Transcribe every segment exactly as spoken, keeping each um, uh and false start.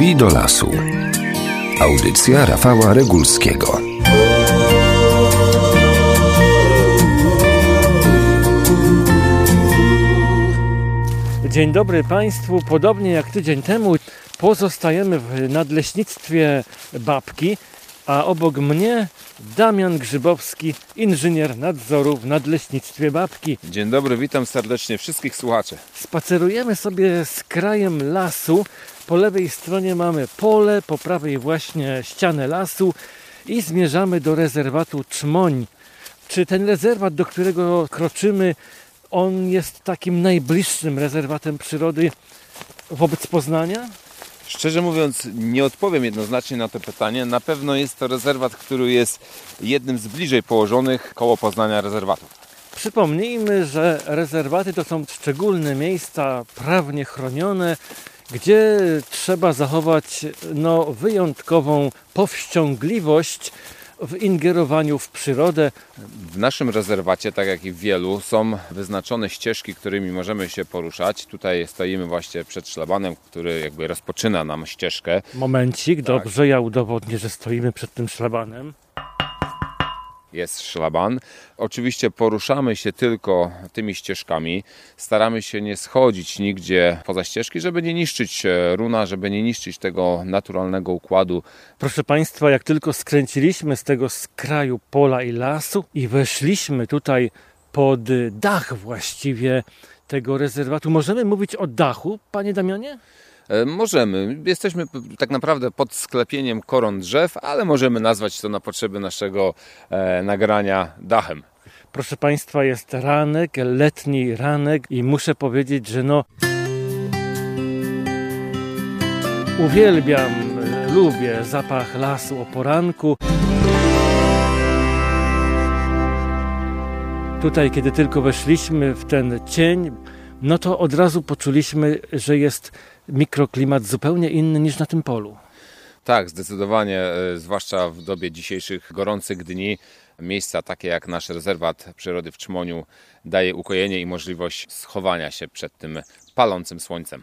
Drzwi do lasu. Audycja Rafała Regulskiego. Dzień dobry Państwu. Podobnie jak tydzień temu pozostajemy w nadleśnictwie Babki, a obok mnie Damian Grzybowski, inżynier nadzoru w nadleśnictwie Babki. Dzień dobry, witam serdecznie wszystkich słuchaczy. Spacerujemy sobie z krajem lasu. Po lewej stronie mamy pole, po prawej właśnie ścianę lasu i zmierzamy do rezerwatu Czmoń. Czy ten rezerwat, do którego kroczymy, on jest takim najbliższym rezerwatem przyrody wobec Poznania? Szczerze mówiąc, nie odpowiem jednoznacznie na to pytanie. Na pewno jest to rezerwat, który jest jednym z bliżej położonych koło Poznania rezerwatów. Przypomnijmy, że rezerwaty to są szczególne miejsca prawnie chronione, gdzie trzeba zachować no, wyjątkową powściągliwość w ingerowaniu w przyrodę. W naszym rezerwacie, tak jak i w wielu, są wyznaczone ścieżki, którymi możemy się poruszać. Tutaj stoimy właśnie przed szlabanem, który jakby rozpoczyna nam ścieżkę. Momencik, tak. Dobrze, ja udowodnię, że stoimy przed tym szlabanem. Jest szlaban. Oczywiście poruszamy się tylko tymi ścieżkami. Staramy się nie schodzić nigdzie poza ścieżki, żeby nie niszczyć runa, żeby nie niszczyć tego naturalnego układu. Proszę Państwa, jak tylko skręciliśmy z tego skraju pola i lasu i weszliśmy tutaj pod dach właściwie tego rezerwatu. Możemy mówić o dachu, Panie Damianie? Możemy. Jesteśmy tak naprawdę pod sklepieniem koron drzew, ale możemy nazwać to na potrzeby naszego e, nagrania dachem. Proszę Państwa, jest ranek, letni ranek i muszę powiedzieć, że no uwielbiam, lubię zapach lasu o poranku. Tutaj, kiedy tylko weszliśmy w ten cień, no to od razu poczuliśmy, że jest mikroklimat zupełnie inny niż na tym polu. Tak, zdecydowanie, zwłaszcza w dobie dzisiejszych gorących dni, miejsca takie jak nasz rezerwat przyrody w Czmoniu daje ukojenie i możliwość schowania się przed tym palącym słońcem.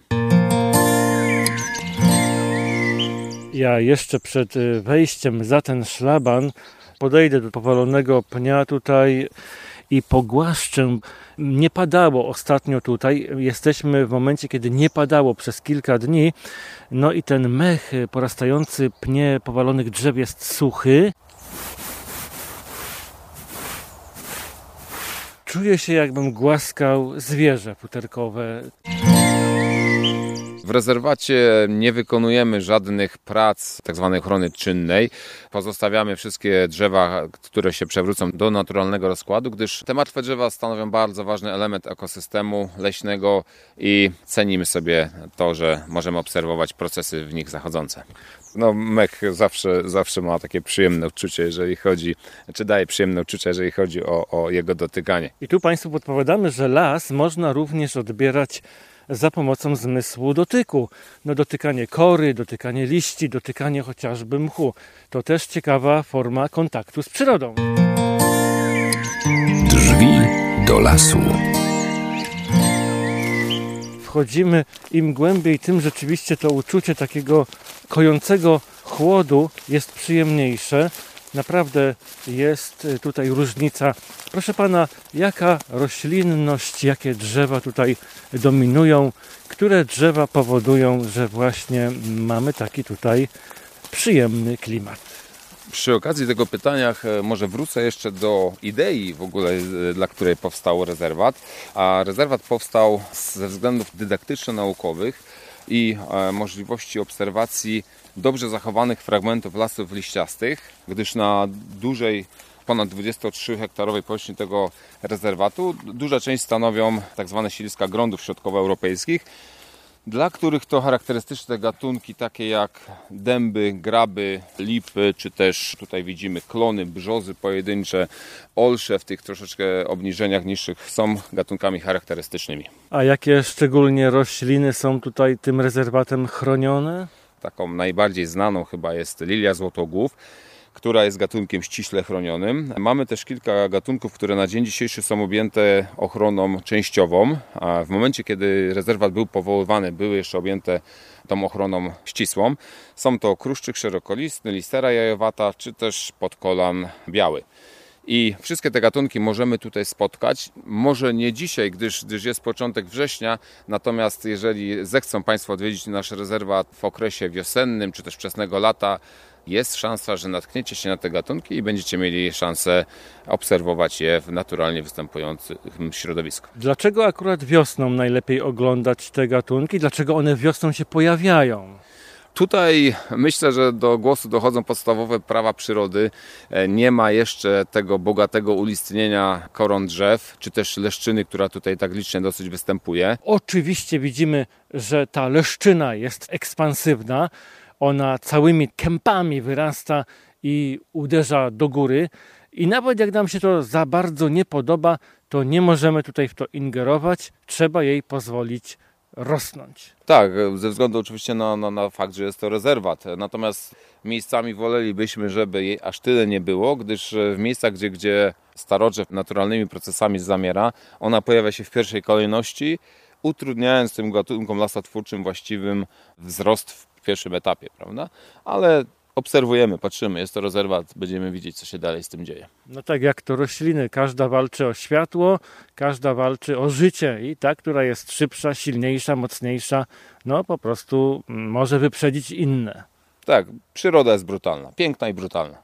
Ja jeszcze przed wejściem za ten szlaban podejdę do powalonego pnia tutaj i pogłaszczę. Nie padało ostatnio tutaj. Jesteśmy w momencie, kiedy nie padało przez kilka dni. No i ten mech porastający pnie powalonych drzew jest suchy. Czuję się, jakbym głaskał zwierzę futerkowe. W rezerwacie nie wykonujemy żadnych prac tzw. ochrony czynnej. Pozostawiamy wszystkie drzewa, które się przewrócą, do naturalnego rozkładu, gdyż te martwe drzewa stanowią bardzo ważny element ekosystemu leśnego i cenimy sobie to, że możemy obserwować procesy w nich zachodzące. No, mech zawsze, zawsze ma takie przyjemne uczucie, jeżeli chodzi, czy daje przyjemne uczucie, jeżeli chodzi o, o jego dotykanie. I tu Państwu podpowiadamy, że las można również odbierać za pomocą zmysłu dotyku. No, dotykanie kory, dotykanie liści, dotykanie chociażby mchu. To też ciekawa forma kontaktu z przyrodą. Drzwi do lasu. Wchodzimy im głębiej, tym rzeczywiście to uczucie takiego kojącego chłodu jest przyjemniejsze. Naprawdę jest tutaj różnica. Proszę Pana, jaka roślinność, jakie drzewa tutaj dominują, które drzewa powodują, że właśnie mamy taki tutaj przyjemny klimat? Przy okazji tego pytania może wrócę jeszcze do idei w ogóle, dla której powstał rezerwat. A rezerwat powstał ze względów dydaktyczno-naukowych i możliwości obserwacji dobrze zachowanych fragmentów lasów liściastych, gdyż na dużej, ponad dwudziestotrzy-hektarowej powierzchni tego rezerwatu duża część stanowią tak zwane siedliska grądów środkowoeuropejskich, dla których to charakterystyczne gatunki takie jak dęby, graby, lipy, czy też tutaj widzimy klony, brzozy pojedyncze, olsze w tych troszeczkę obniżeniach niższych są gatunkami charakterystycznymi. A jakie szczególnie rośliny są tutaj tym rezerwatem chronione? Taką najbardziej znaną chyba jest lilia złotogłów, która jest gatunkiem ściśle chronionym. Mamy też kilka gatunków, które na dzień dzisiejszy są objęte ochroną częściową, a w momencie, kiedy rezerwat był powoływany, były jeszcze objęte tą ochroną ścisłą. Są to kruszczyk szerokolistny, listera jajowata, czy też podkolan biały. I wszystkie te gatunki możemy tutaj spotkać. Może nie dzisiaj, gdyż, gdyż jest początek września, natomiast jeżeli zechcą Państwo odwiedzić nasz rezerwat w okresie wiosennym, czy też wczesnego lata, jest szansa, że natkniecie się na te gatunki i będziecie mieli szansę obserwować je w naturalnie występującym środowisku. Dlaczego akurat wiosną najlepiej oglądać te gatunki? Dlaczego one wiosną się pojawiają? Tutaj myślę, że do głosu dochodzą podstawowe prawa przyrody. Nie ma jeszcze tego bogatego ulistnienia koron drzew, czy też leszczyny, która tutaj tak licznie dosyć występuje. Oczywiście widzimy, że ta leszczyna jest ekspansywna. Ona całymi kępami wyrasta i uderza do góry. I nawet jak nam się to za bardzo nie podoba, to nie możemy tutaj w to ingerować. Trzeba jej pozwolić rosnąć. Tak, ze względu oczywiście na, na, na fakt, że jest to rezerwat. Natomiast miejscami wolelibyśmy, żeby jej aż tyle nie było, gdyż w miejscach, gdzie, gdzie starodrzew naturalnymi procesami zamiera, ona pojawia się w pierwszej kolejności, utrudniając tym gatunkom lasotwórczym właściwym wzrost w pierwszym etapie, prawda? Ale obserwujemy, patrzymy, jest to rezerwat, będziemy widzieć, co się dalej z tym dzieje. No tak jak to rośliny, każda walczy o światło, każda walczy o życie i ta, która jest szybsza, silniejsza, mocniejsza, no po prostu może wyprzedzić inne. Tak, przyroda jest brutalna, piękna i brutalna.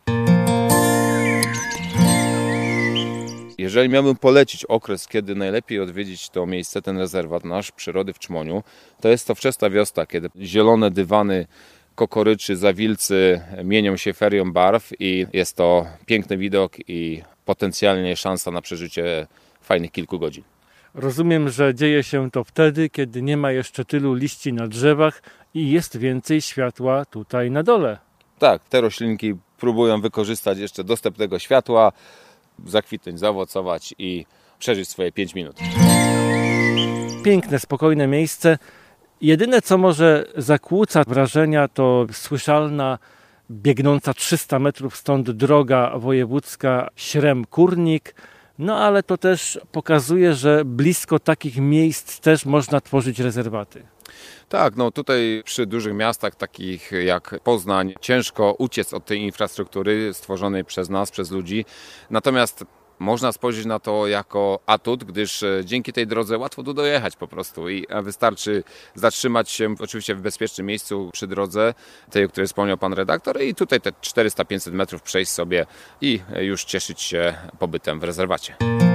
Jeżeli miałbym polecić okres, kiedy najlepiej odwiedzić to miejsce, ten rezerwat nasz przyrody w Czmoniu, to jest to wczesna wiosna, kiedy zielone dywany kokoryczy, zawilcy mienią się ferią barw i jest to piękny widok i potencjalnie szansa na przeżycie fajnych kilku godzin. Rozumiem, że dzieje się to wtedy, kiedy nie ma jeszcze tylu liści na drzewach i jest więcej światła tutaj na dole. Tak, te roślinki próbują wykorzystać jeszcze dostęp tego światła, zakwitnąć, zaowocować i przeżyć swoje pięć minut. Piękne, spokojne miejsce. Jedyne, co może zakłóca wrażenia, to słyszalna, biegnąca trzysta metrów stąd droga wojewódzka Śrem-Kurnik. No ale to też pokazuje, że blisko takich miejsc też można tworzyć rezerwaty. Tak, no tutaj przy dużych miastach takich jak Poznań ciężko uciec od tej infrastruktury stworzonej przez nas, przez ludzi. Natomiast można spojrzeć na to jako atut, gdyż dzięki tej drodze łatwo tu dojechać po prostu i wystarczy zatrzymać się oczywiście w bezpiecznym miejscu przy drodze, tej, o której wspomniał pan redaktor, i tutaj te czterysta do pięciuset metrów przejść sobie i już cieszyć się pobytem w rezerwacie.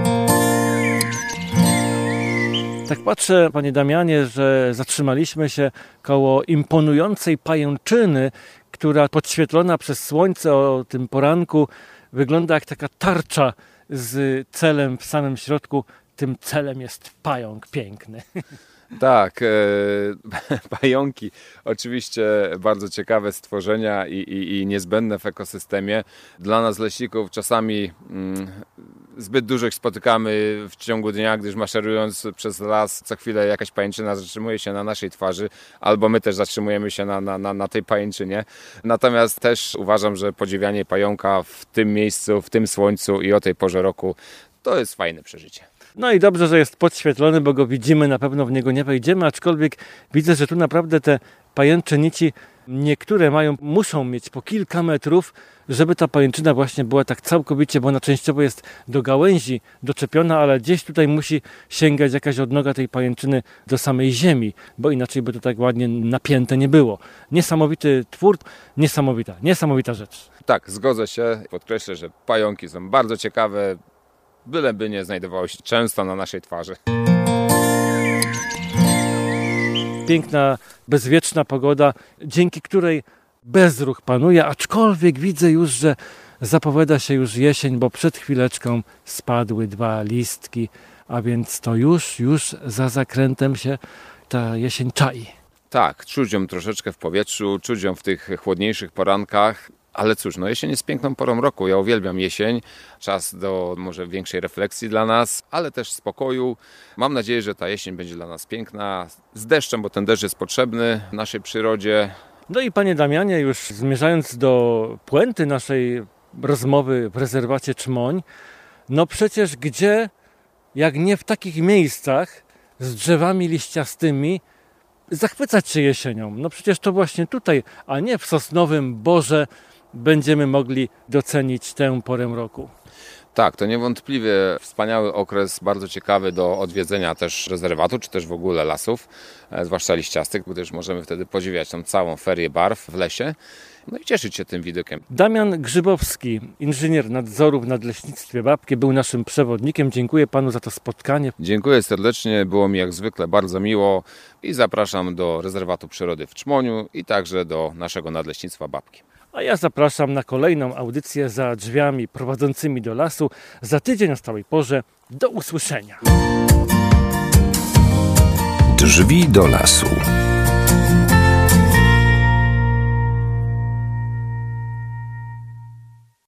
Tak patrzę, panie Damianie, że zatrzymaliśmy się koło imponującej pajęczyny, która podświetlona przez słońce o tym poranku wygląda jak taka tarcza z celem w samym środku. Tym celem jest pająk piękny. Tak, e, pająki oczywiście bardzo ciekawe stworzenia i, i, i niezbędne w ekosystemie. Dla nas leśników czasami mm, zbyt dużo ich spotykamy w ciągu dnia, gdyż maszerując przez las co chwilę jakaś pajęczyna zatrzymuje się na naszej twarzy, albo my też zatrzymujemy się na, na, na, na tej pajęczynie. Natomiast też uważam, że podziwianie pająka w tym miejscu, w tym słońcu i o tej porze roku to jest fajne przeżycie. No i dobrze, że jest podświetlony, bo go widzimy, na pewno w niego nie wejdziemy, aczkolwiek widzę, że tu naprawdę te pajęcze nici, niektóre mają, muszą mieć po kilka metrów, żeby ta pajęczyna właśnie była tak całkowicie, bo ona częściowo jest do gałęzi doczepiona, ale gdzieś tutaj musi sięgać jakaś odnoga tej pajęczyny do samej ziemi, bo inaczej by to tak ładnie napięte nie było. Niesamowity twór, niesamowita, niesamowita rzecz. Tak, zgodzę się. Podkreślę, że pająki są bardzo ciekawe, byleby nie znajdowały się często na naszej twarzy. Piękna, bezwieczna pogoda, dzięki której bezruch panuje, aczkolwiek widzę już, że zapowiada się już jesień, bo przed chwileczką spadły dwa listki, a więc to już, już za zakrętem się ta jesień czai. Tak, czuć ją troszeczkę w powietrzu, czuć ją w tych chłodniejszych porankach. Ale cóż, no jesień jest piękną porą roku. Ja uwielbiam jesień. Czas do może większej refleksji dla nas, ale też spokoju. Mam nadzieję, że ta jesień będzie dla nas piękna. Z deszczem, bo ten deszcz jest potrzebny naszej przyrodzie. No i panie Damianie, już zmierzając do puenty naszej rozmowy w rezerwacie Czmoń. No przecież gdzie, jak nie w takich miejscach z drzewami liściastymi, zachwycać się jesienią. No przecież to właśnie tutaj, a nie w Sosnowym Borze będziemy mogli docenić tę porę roku. Tak, to niewątpliwie wspaniały okres, bardzo ciekawy do odwiedzenia też rezerwatu, czy też w ogóle lasów, zwłaszcza liściastych, gdyż możemy wtedy podziwiać tą całą ferię barw w lesie, no i cieszyć się tym widokiem. Damian Grzybowski, inżynier nadzoru w Nadleśnictwie Babkie, był naszym przewodnikiem. Dziękuję panu za to spotkanie. Dziękuję serdecznie, było mi jak zwykle bardzo miło i zapraszam do rezerwatu przyrody w Czmoniu i także do naszego Nadleśnictwa Babki. A ja zapraszam na kolejną audycję za drzwiami prowadzącymi do lasu. Za tydzień o stałej porze. Do usłyszenia. Drzwi do lasu.